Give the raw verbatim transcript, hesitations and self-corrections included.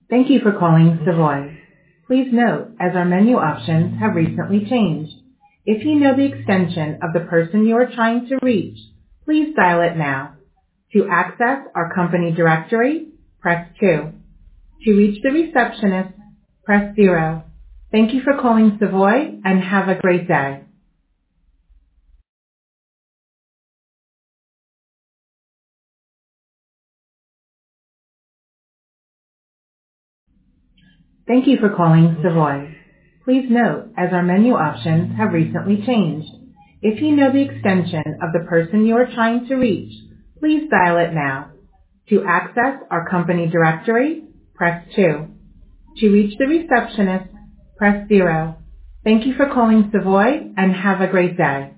Thank you for calling Savoy. Please note, as our menu options have recently changed, if you know the extension of the person you are trying to reach, please dial it now. To access our company directory, press two. To reach the receptionist, press zero. Thank you for calling Savoy and have a great day. Thank you for calling Savoy. Please note, as our menu options have recently changed, if you know the extension of the person you are trying to reach, please dial it now. To access our company directory, press two. To reach the receptionist, press zero. Thank you for calling Savoy and have a great day.